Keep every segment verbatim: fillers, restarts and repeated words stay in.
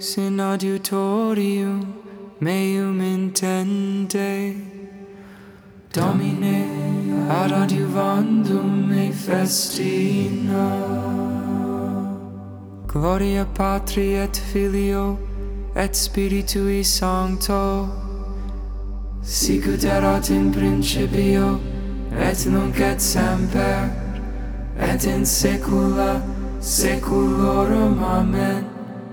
ex in adiutorium meum intende. Domine, ad adiuvandum me festina. Gloria Patri et Filio et Spiritui Sancto, sicut erat in principio, et nunc et semper, et in saecula saeculorum. Amen.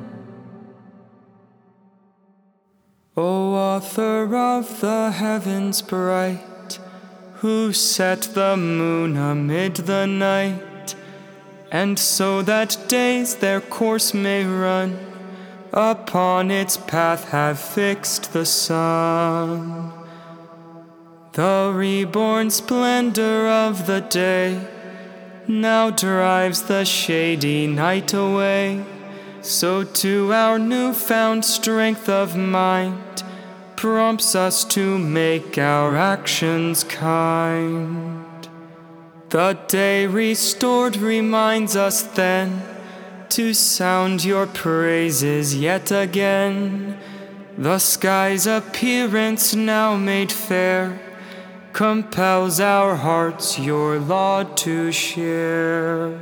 O author of the heavens bright, who set the moon amid the night, and so that days their course may run, upon its path have fixed the sun. The reborn splendor of the day now drives the shady night away, so to our newfound strength of mind prompts us to make our actions kind. The day restored reminds us then to sound your praises yet again. The sky's appearance now made fair compels our hearts your laud to share.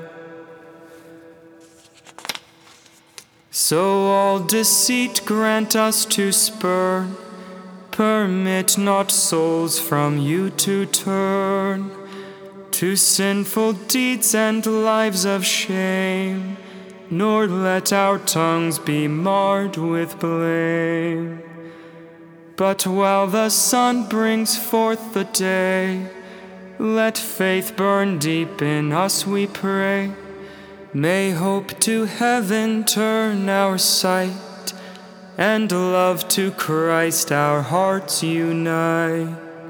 So all deceit grant us to spurn, permit not souls from you to turn to sinful deeds and lives of shame, nor let our tongues be marred with blame. But while the sun brings forth the day, let faith burn deep in us, we pray. May hope to heaven turn our sight, and love to Christ our hearts unite.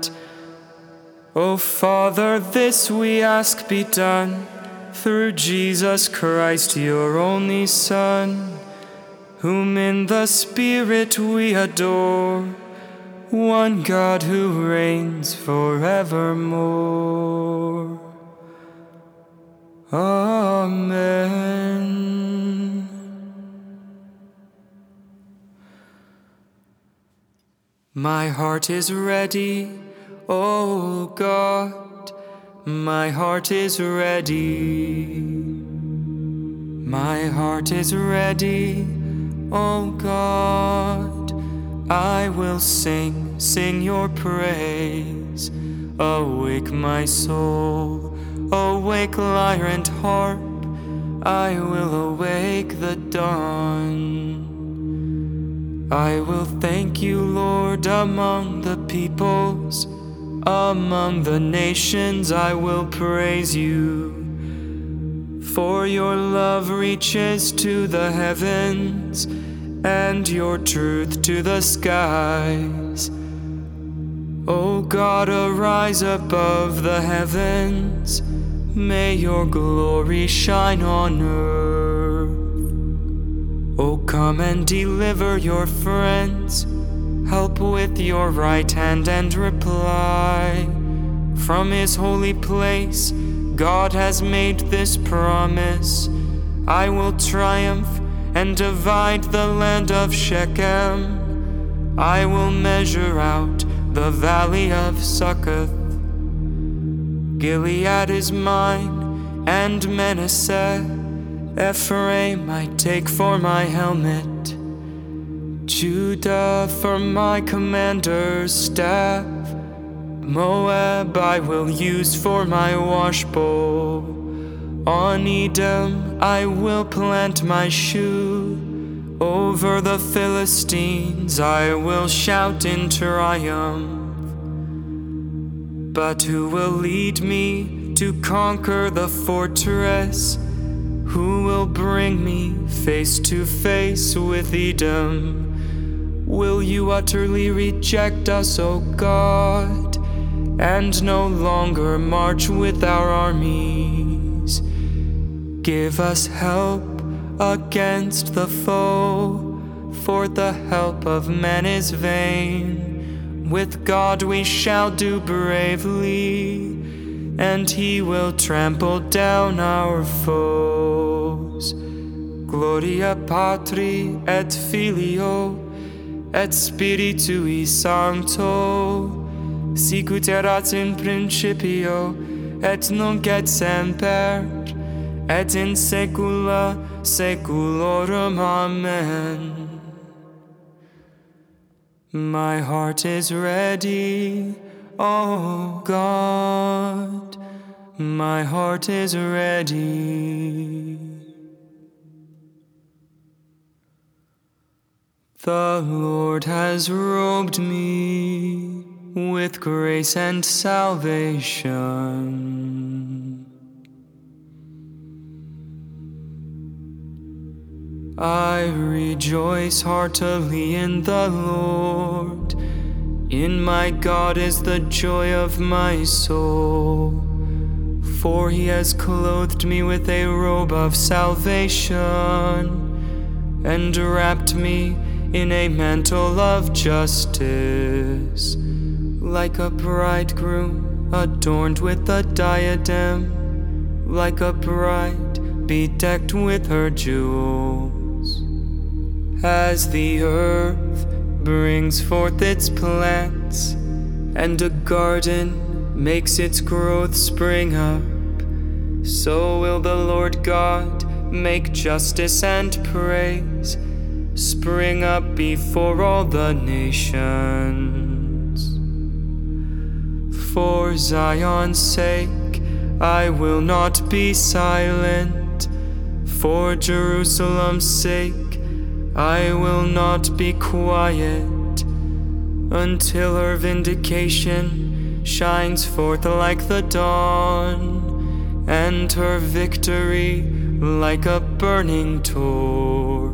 O Father, this we ask be done, through Jesus Christ, your only Son, whom in the Spirit we adore, one God who reigns forevermore. Amen. My heart is ready, O God, my heart is ready. My heart is ready, O God, I will sing, sing your praise. Awake my soul, awake lyre and harp, I will awake the dawn. I will thank you, Lord, among the peoples, among the nations I will praise you. For your love reaches to the heavens, and your truth to the skies. O God, arise above the heavens, may your glory shine on earth. O come and deliver your friends, help with your right hand and reply. From his holy place, God has made this promise: I will triumph and divide the land of Shechem. I will measure out the valley of Succoth. Gilead is mine, and Manasseh. Ephraim I take for my helmet, Judah for my commander's staff. Moab I will use for my washbowl. On Edom I will plant my shoe. Over the Philistines I will shout in triumph. But who will lead me to conquer the fortress? Who will bring me face to face with Edom? Will you utterly reject us, O God, and no longer march with our armies? Give us help against the foe, for the help of men is vain. With God we shall do bravely, and he will trample down our foes. Gloria Patri et Filio et Spiritui Sancto, sicut erat in principio, et nunc et semper, et in saecula saeculorum. Amen. My heart is ready, O God, my heart is ready. The Lord has robed me with grace and salvation. I rejoice heartily in the Lord. In my God is the joy of my soul. For he has clothed me with a robe of salvation, and wrapped me in a mantle of justice, like a bridegroom adorned with a diadem, like a bride bedecked with her jewels. As the earth brings forth its plants, and a garden makes its growth spring up, so will the Lord God make justice and praise spring up before all the nations. For Zion's sake I will not be silent, for Jerusalem's sake I will not be quiet, until her vindication shines forth like the dawn, and her victory like a burning torch.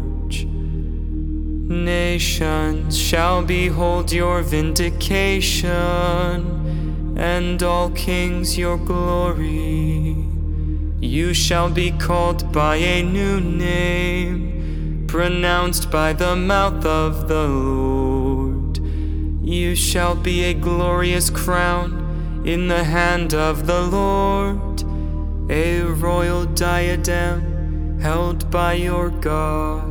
Nations shall behold your vindication, and all kings your glory. You shall be called by a new name, pronounced by the mouth of the Lord. You shall be a glorious crown in the hand of the Lord, a royal diadem held by your God.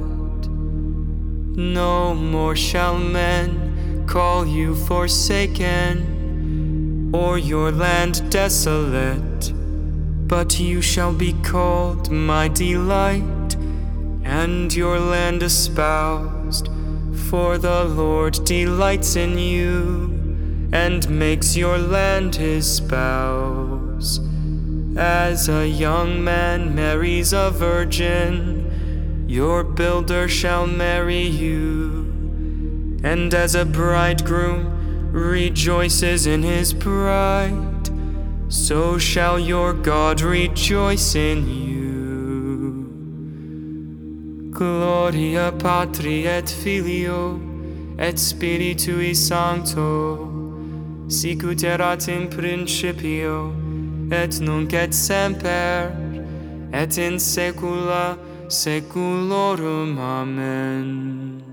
No more shall men call you forsaken, or your land desolate, but you shall be called my delight, and your land espoused. For the Lord delights in you, and makes your land his spouse. As a young man marries a virgin, your builder shall marry you, and as a bridegroom rejoices in his bride, so shall your God rejoice in you. Gloria Patri et Filio et Spiritui Sancto, sicut erat in principio, et nunc et semper, et in saecula saeculorum. Amen.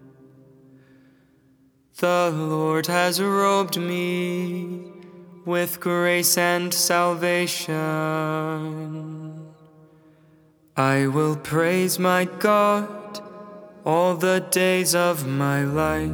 The Lord has robed me with grace and salvation. I will praise my God all the days of my life.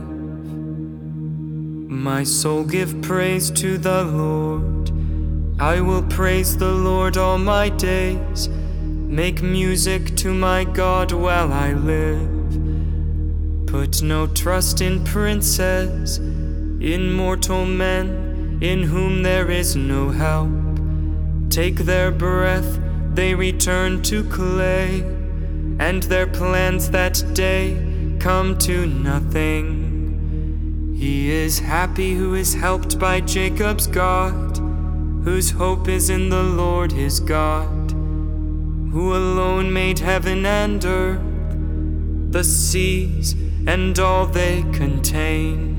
My soul give praise to the Lord. I will praise the Lord all my days, make music to my God while I live. Put no trust in princes, in mortal men, in whom there is no help. Take their breath, they return to clay, and their plans that day come to nothing. He is happy who is helped by Jacob's God, whose hope is in the Lord his God, who alone made heaven and earth, the seas and all they contain.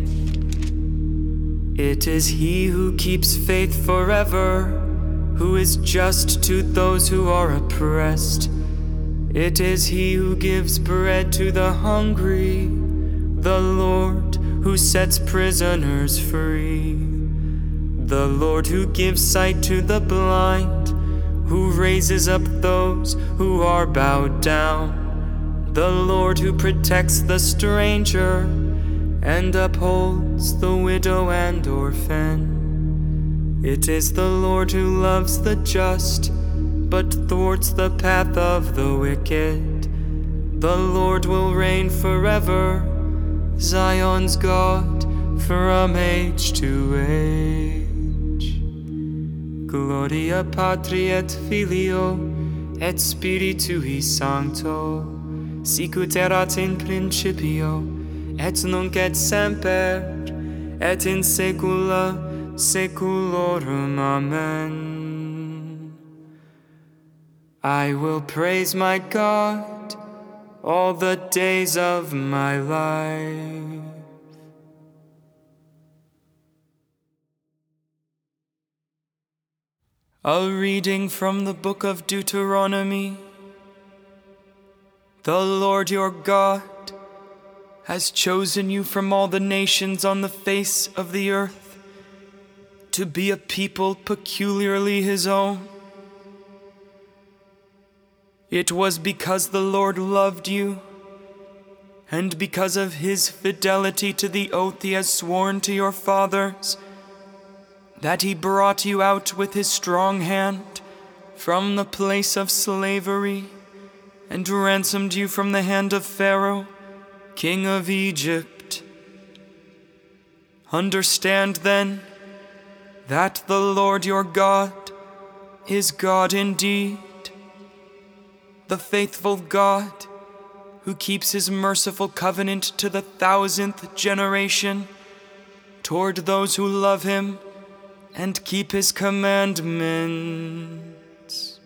It is he who keeps faith forever, who is just to those who are oppressed. It is he who gives bread to the hungry, the Lord who sets prisoners free, the Lord who gives sight to the blind, who raises up those who are bowed down. the Lord who protects the stranger and upholds the widow and orphan. It is the Lord who loves the just, but thwarts the path of the wicked. The Lord will reign forever, Zion's God, from age to age. Gloria Patri et Filio et Spiritui Sancto, sicut erat in principio, et nunc et semper, et in saecula saeculorum. Amen. I will praise my God all the days of my life. A reading from the book of Deuteronomy. The Lord your God has chosen you from all the nations on the face of the earth to be a people peculiarly his own. It was because the Lord loved you, and because of his fidelity to the oath he has sworn to your fathers, that he brought you out with his strong hand from the place of slavery, and ransomed you from the hand of Pharaoh, king of Egypt. Understand then that the Lord your God is God indeed, the faithful God who keeps his merciful covenant to the thousandth generation toward those who love him and keep his commandments.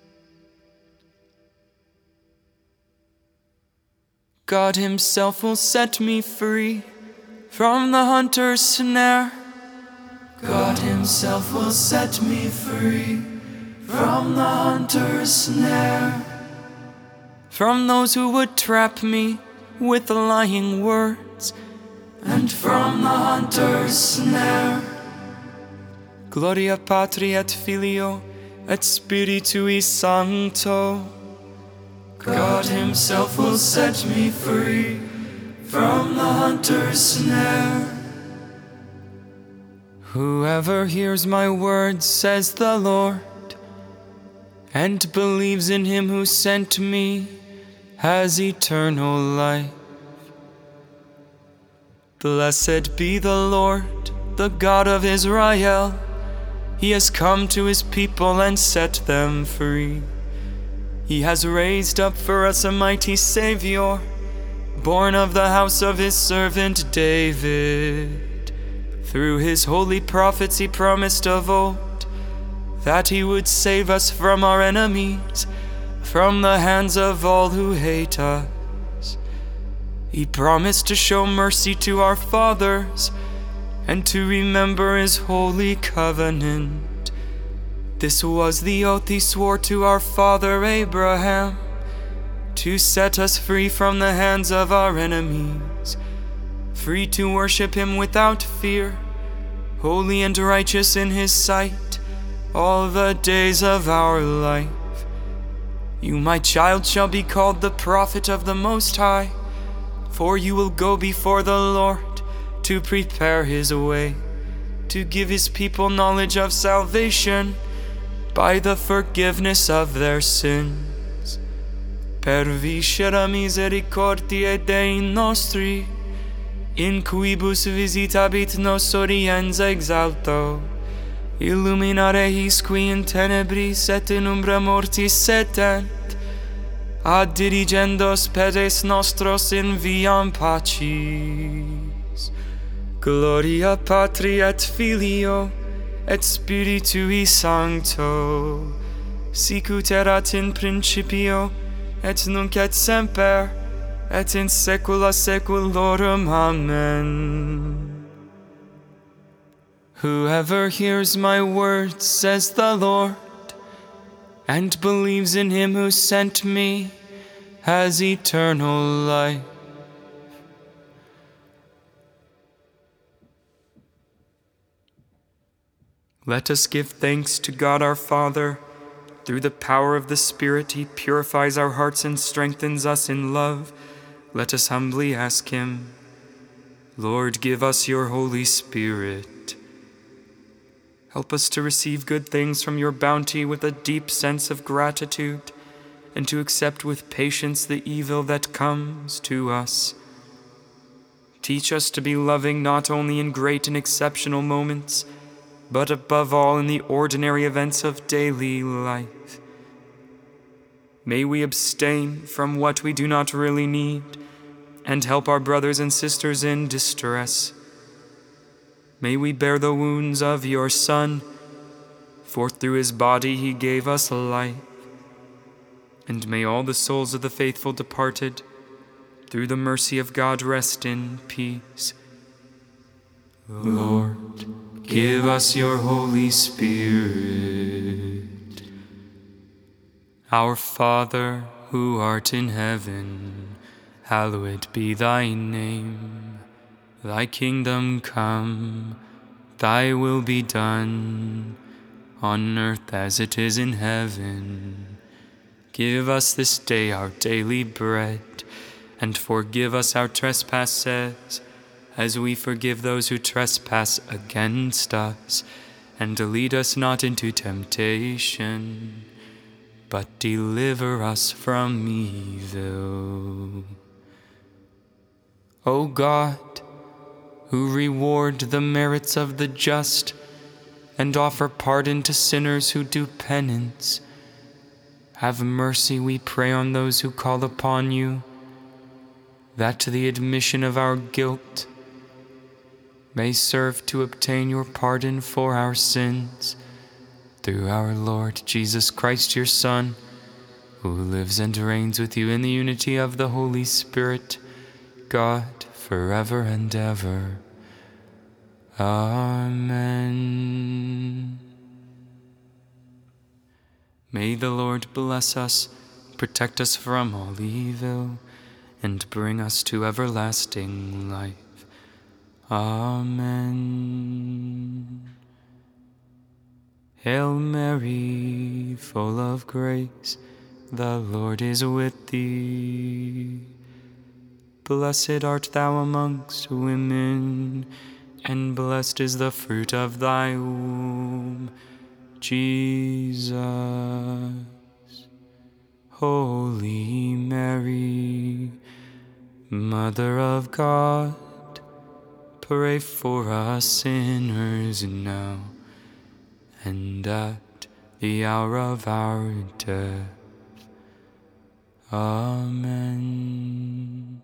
God himself will set me free from the hunter's snare. God himself will set me free from the hunter's snare, from those who would trap me with lying words, and from the hunter's snare. Gloria Patri et Filio et Spiritui Sancto. God himself will set me free from the hunter's snare. Whoever hears my words, says the Lord, and believes in him who sent me, has eternal life. Blessed be the Lord, the God of Israel. He has come to his people and set them free. He has raised up for us a mighty Savior, born of the house of his servant David. Through his holy prophets he promised of old that he would save us from our enemies, from the hands of all who hate us. He promised to show mercy to our fathers and to remember his holy covenant. This was the oath he swore to our father Abraham, to set us free from the hands of our enemies, free to worship him without fear, holy and righteous in his sight, all the days of our life. You, my child, shall be called the prophet of the Most High, for you will go before the Lord to prepare his way, to give his people knowledge of salvation by the forgiveness of their sins. Per viscera misericordiae Dei nostri, in quibus visitabit nos oriens exalto, illuminare his qui in tenebris et in umbra mortis setent, ad dirigendos pedes nostros in viam pacis. Gloria Patri et Filio et Spiritui Sancto, sicut erat in principio et nunc et semper et in saecula saeculorum. Amen. Whoever hears my words, says the Lord, and believes in him who sent me, has eternal life. Let us give thanks to God our Father, through the power of the Spirit, He purifies our hearts and strengthens us in love. Let us humbly ask Him. Lord, give us your Holy Spirit. Help us to receive good things from your bounty with a deep sense of gratitude, and to accept with patience the evil that comes to us. Teach us to be loving not only in great and exceptional moments, but above all in the ordinary events of daily life. May we abstain from what we do not really need, and help our brothers and sisters in distress. May we bear the wounds of your Son, for through his body he gave us life. And may all the souls of the faithful departed, through the mercy of God, rest in peace. Lord, give us your Holy Spirit. Our Father, who art in heaven, hallowed be thy name. Thy kingdom come, thy will be done, on earth as it is in heaven. Give us this day our daily bread, and forgive us our trespasses, as we forgive those who trespass against us. And lead us not into temptation, but deliver us from evil. O God, who reward the merits of the just, and offer pardon to sinners who do penance, have mercy, we pray, on those who call upon you, that to the admission of our guilt may serve to obtain your pardon for our sins, through our Lord Jesus Christ, your Son, who lives and reigns with you in the unity of the Holy Spirit, God, forever and ever. Amen. May the Lord bless us, protect us from all evil, and bring us to everlasting life. Amen. Hail Mary, full of grace, the Lord is with thee. Blessed art thou amongst women, and blessed is the fruit of thy womb, Jesus. Holy Mary, Mother of God, pray for us sinners now, and at the hour of our death. Amen.